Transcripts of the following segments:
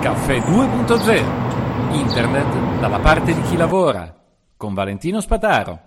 Caffè 2.0. Internet dalla parte di chi lavora. Con Valentino Spataro.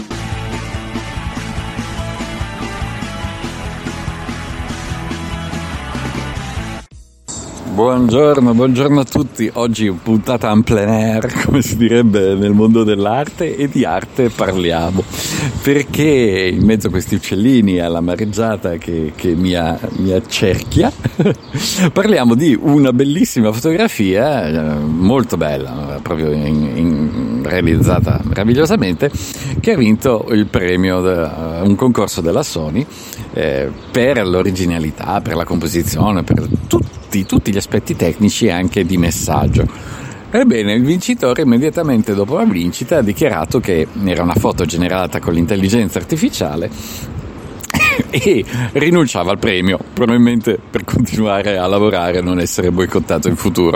Buongiorno a tutti. Oggi puntata en plein air, come si direbbe nel mondo dell'arte, e di arte parliamo, perché in mezzo a questi uccellini alla mareggiata che mi accerchia parliamo di una bellissima fotografia, molto bella, proprio realizzata meravigliosamente, che ha vinto il premio un concorso della Sony per l'originalità, per la composizione, per tutti gli aspetti tecnici e anche di messaggio. Ebbene, il vincitore immediatamente dopo la vincita ha dichiarato che era una foto generata con l'intelligenza artificiale e rinunciava al premio, probabilmente per continuare a lavorare e non essere boicottato in futuro.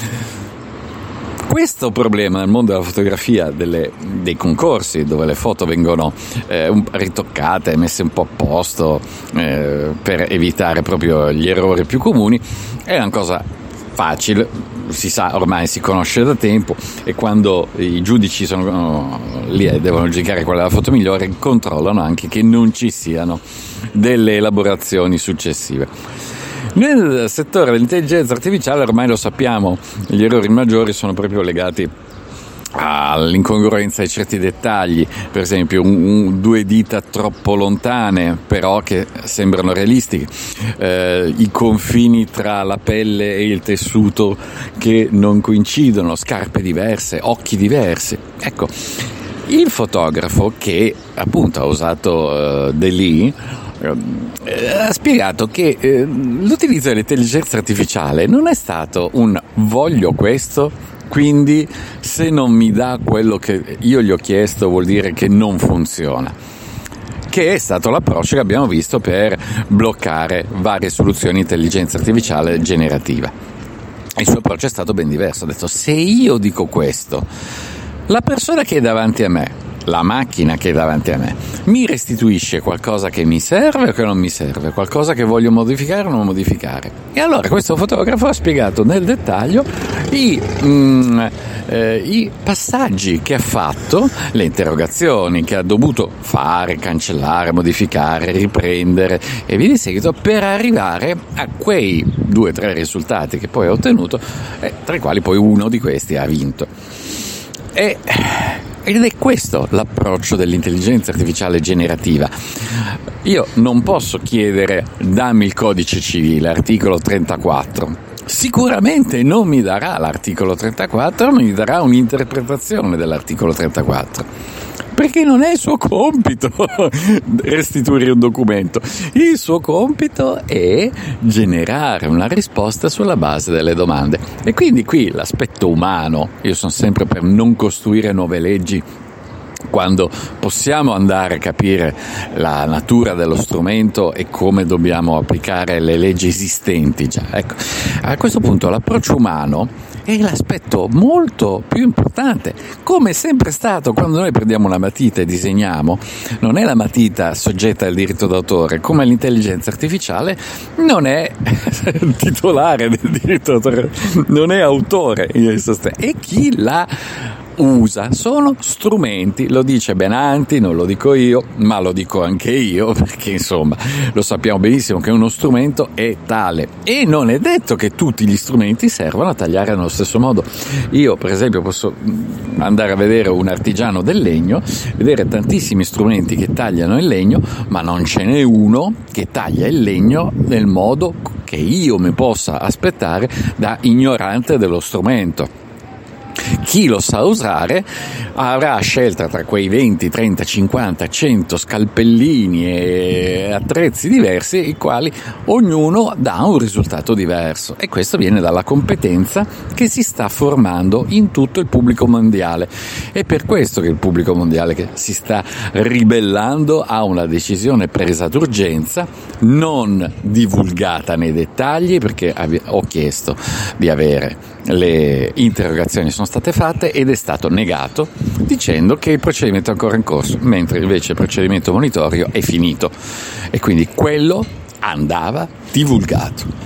Questo problema nel mondo della fotografia, dei concorsi dove le foto vengono ritoccate, messe un po' a posto per evitare proprio gli errori più comuni, è una cosa facile, si sa, ormai si conosce da tempo, e quando i giudici sono lì e devono giudicare qual è la foto migliore, controllano anche che non ci siano delle elaborazioni successive. Nel settore dell'intelligenza artificiale ormai lo sappiamo, gli errori maggiori sono proprio legati all'incongruenza di certi dettagli, per esempio due dita troppo lontane però che sembrano realistiche, i confini tra la pelle e il tessuto che non coincidono, scarpe diverse, occhi diversi. Ecco, il fotografo che appunto ha usato DALL-E ha spiegato che l'utilizzo dell'intelligenza artificiale non è stato un voglio questo, quindi se non mi dà quello che io gli ho chiesto vuol dire che non funziona, che è stato l'approccio che abbiamo visto per bloccare varie soluzioni di intelligenza artificiale generativa. Il suo approccio è stato ben diverso, ha detto: se io dico questo, la persona che è davanti a me, la macchina che è davanti a me, mi restituisce qualcosa che mi serve o che non mi serve, qualcosa che voglio modificare o non modificare. E allora questo fotografo ha spiegato nel dettaglio i passaggi che ha fatto, le interrogazioni che ha dovuto fare, cancellare, modificare, riprendere e via di seguito, per arrivare a quei 2 o 3 risultati che poi ha ottenuto, tra i quali poi uno di questi ha vinto. Ed è questo l'approccio dell'intelligenza artificiale generativa. Io non posso chiedere dammi il codice civile, articolo 34. Sicuramente non mi darà l'articolo 34, mi darà un'interpretazione dell'articolo 34. Perché non è il suo compito restituire un documento, il suo compito è generare una risposta sulla base delle domande. E quindi qui l'aspetto umano, io sono sempre per non costruire nuove leggi quando possiamo andare a capire la natura dello strumento e come dobbiamo applicare le leggi esistenti già. Ecco, a questo punto l'approccio umano è l'aspetto molto più importante, come è sempre stato quando noi prendiamo una matita e disegniamo. Non è la matita soggetta al diritto d'autore, come l'intelligenza artificiale non è titolare del diritto d'autore, non è autore in sostanza, e chi la usa sono strumenti. Lo dice Benanti, non lo dico io, ma lo dico anche io, perché insomma lo sappiamo benissimo che uno strumento è tale, e non è detto che tutti gli strumenti servano a tagliare nello stesso modo. Io per esempio posso andare a vedere un artigiano del legno, vedere tantissimi strumenti che tagliano il legno, ma non ce n'è uno che taglia il legno nel modo che io mi possa aspettare da ignorante dello strumento. Chi lo sa usare avrà scelta tra quei 20, 30, 50, 100 scalpellini e attrezzi diversi, i quali ognuno dà un risultato diverso, e questo viene dalla competenza che si sta formando in tutto il pubblico mondiale. È per questo che il pubblico mondiale che si sta ribellando a una decisione presa d'urgenza, non divulgata nei dettagli, perché ho chiesto di avere le interrogazioni, sono state fatte ed è stato negato, dicendo che il procedimento è ancora in corso, mentre invece il procedimento monitorio è finito, e quindi quello andava divulgato.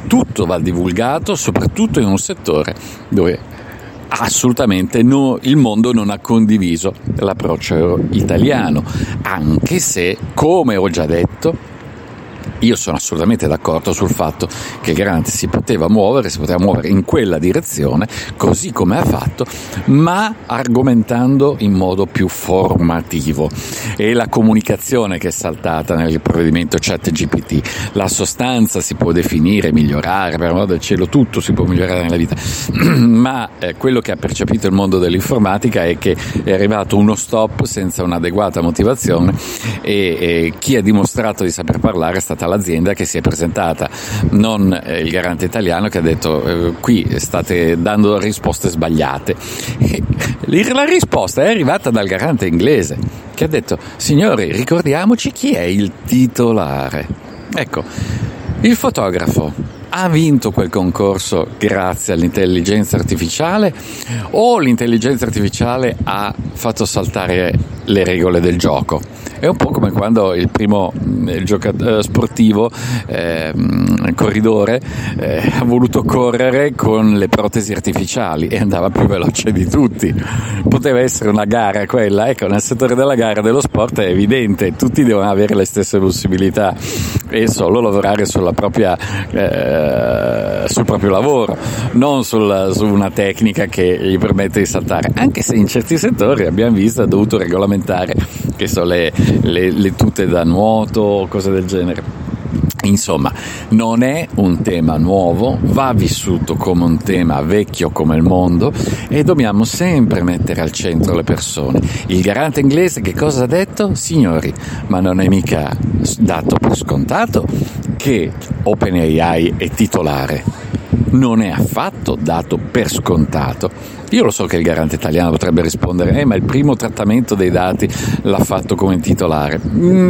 tutto va divulgato, soprattutto in un settore dove assolutamente il mondo non ha condiviso l'approccio italiano, anche se, come ho già detto, io sono assolutamente d'accordo sul fatto che il Garante si poteva muovere in quella direzione, così come ha fatto, ma argomentando in modo più formativo. E la comunicazione che è saltata nel provvedimento ChatGPT, la sostanza si può definire, migliorare, per amor del cielo tutto si può migliorare nella vita, ma quello che ha percepito il mondo dell'informatica è che è arrivato uno stop senza un'adeguata motivazione e chi ha dimostrato di saper parlare è stata l'azienda che si è presentata, non il Garante italiano, che ha detto qui state dando risposte sbagliate. La risposta è arrivata dal Garante inglese, che ha detto: signori, ricordiamoci chi è il titolare. Ecco, il fotografo ha vinto quel concorso grazie all'intelligenza artificiale o l'intelligenza artificiale ha fatto saltare le regole del gioco? È un po' come quando il primo sportivo, corridore, ha voluto correre con le protesi artificiali e andava più veloce di tutti. Poteva essere una gara quella, ecco, nel settore della gara dello sport è evidente, tutti devono avere le stesse possibilità e solo lavorare sul proprio lavoro, non su una tecnica che gli permette di saltare, anche se in certi settori abbiamo visto ha dovuto regolamentare, che so, le tute da nuoto, cose del genere. Insomma, non è un tema nuovo, va vissuto come un tema vecchio come il mondo e dobbiamo sempre mettere al centro le persone. Il Garante inglese che cosa ha detto? Signori, ma non è mica dato per scontato che OpenAI è titolare. Non è affatto dato per scontato. Io lo so che il Garante italiano potrebbe rispondere ma il primo trattamento dei dati l'ha fatto come titolare.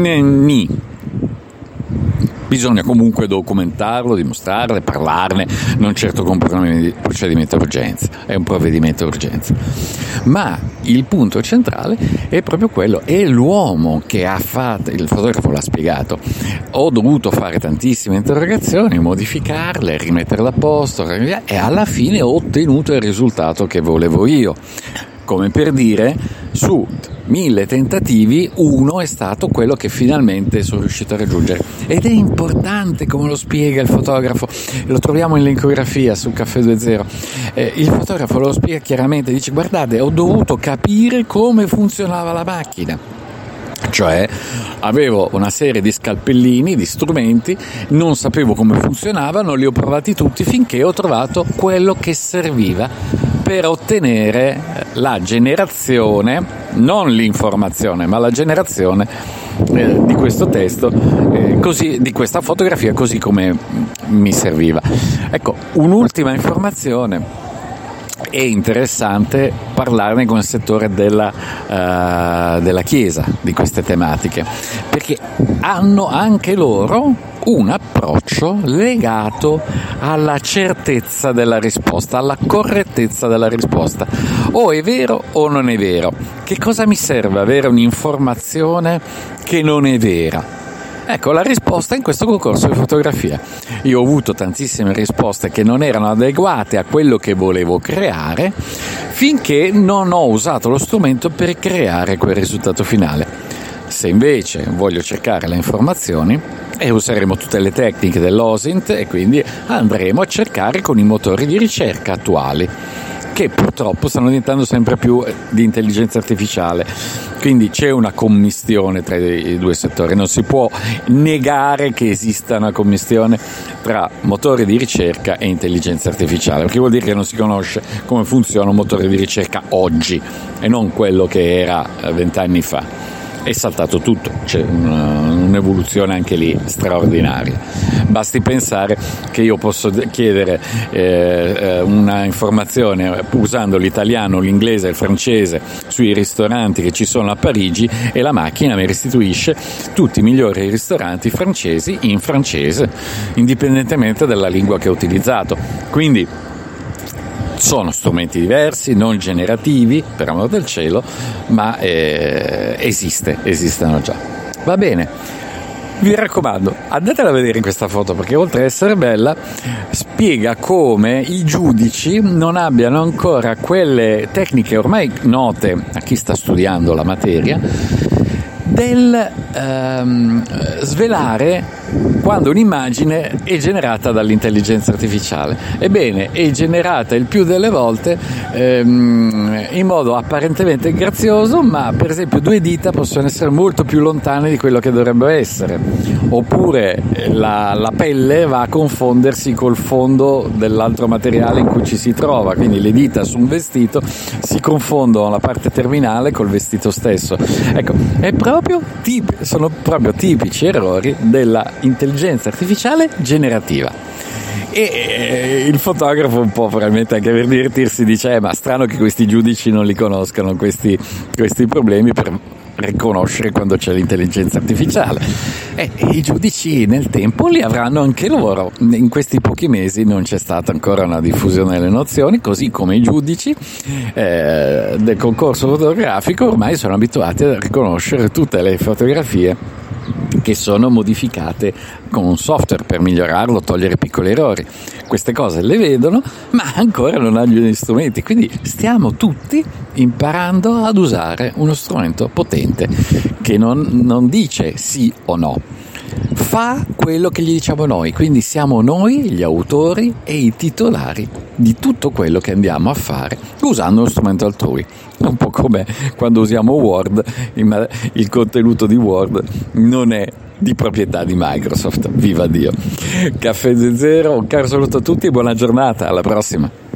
Bisogna comunque documentarlo, dimostrarlo, parlarne, non certo con procedimento d'urgenza, è un provvedimento d'urgenza. Ma il punto centrale è proprio quello, è l'uomo che ha fatto, il fotografo l'ha spiegato, ho dovuto fare tantissime interrogazioni, modificarle, rimetterle a posto e alla fine ho ottenuto il risultato che volevo io. Come per dire, su 1000 tentativi, uno è stato quello che finalmente sono riuscito a raggiungere. Ed è importante come lo spiega il fotografo, lo troviamo in linkografia su Caffè 2.0. Il fotografo lo spiega chiaramente, dice: guardate, ho dovuto capire come funzionava la macchina. Cioè, avevo una serie di scalpellini, di strumenti, non sapevo come funzionavano, li ho provati tutti finché ho trovato quello che serviva per ottenere la generazione, non l'informazione, ma la generazione di questo testo, così, di questa fotografia, così come mi serviva. Ecco, un'ultima informazione. È interessante parlarne con il settore della Chiesa di queste tematiche, perché hanno anche loro un approccio legato alla certezza della risposta, alla correttezza della risposta. O è vero o non è vero. Che cosa mi serve avere un'informazione che non è vera? Ecco la risposta in questo concorso di fotografia. Io ho avuto tantissime risposte che non erano adeguate a quello che volevo creare, finché non ho usato lo strumento per creare quel risultato finale. Se invece voglio cercare le informazioni, useremo tutte le tecniche dell'OSINT e quindi andremo a cercare con i motori di ricerca attuali, che purtroppo stanno diventando sempre più di intelligenza artificiale. Quindi c'è una commistione tra i due settori, non si può negare che esista una commistione tra motori di ricerca e intelligenza artificiale, perché vuol dire che non si conosce come funziona un motore di ricerca oggi e non quello che era 20 anni fa. È saltato tutto, c'è un'evoluzione anche lì straordinaria. Basti pensare che io posso chiedere una informazione usando l'italiano, l'inglese e il francese sui ristoranti che ci sono a Parigi e la macchina mi restituisce tutti i migliori ristoranti francesi in francese, indipendentemente dalla lingua che ho utilizzato. Quindi sono strumenti diversi, non generativi, per amor del cielo, ma esistono già. Va bene. Vi raccomando, andatela a vedere in questa foto, perché oltre a essere bella spiega come i giudici non abbiano ancora quelle tecniche ormai note a chi sta studiando la materia del svelare quando un'immagine è generata dall'intelligenza artificiale. Ebbene, è generata il più delle volte in modo apparentemente grazioso, ma per esempio 2 dita possono essere molto più lontane di quello che dovrebbero essere, oppure la pelle va a confondersi col fondo dell'altro materiale in cui ci si trova, quindi le dita su un vestito si confondono la parte terminale col vestito stesso. Ecco, sono proprio tipici errori della intelligenza artificiale generativa. E il fotografo un po' probabilmente anche per divertirsi dice ma strano che questi giudici non li conoscano questi problemi per riconoscere quando c'è l'intelligenza artificiale. I giudici nel tempo li avranno anche loro. In questi pochi mesi non c'è stata ancora una diffusione delle nozioni, così come i giudici del concorso fotografico ormai sono abituati a riconoscere tutte le fotografie che sono modificate con un software per migliorarlo, togliere piccoli errori. Queste cose le vedono, ma ancora non hanno gli strumenti, quindi stiamo tutti imparando ad usare uno strumento potente che non dice sì o no, fa quello che gli diciamo noi, quindi siamo noi gli autori e i titolari di tutto quello che andiamo a fare usando uno strumento altrui. Un po' come quando usiamo Word, il contenuto di Word non è di proprietà di Microsoft, viva Dio. Caffè Zero, un caro saluto a tutti e buona giornata, alla prossima.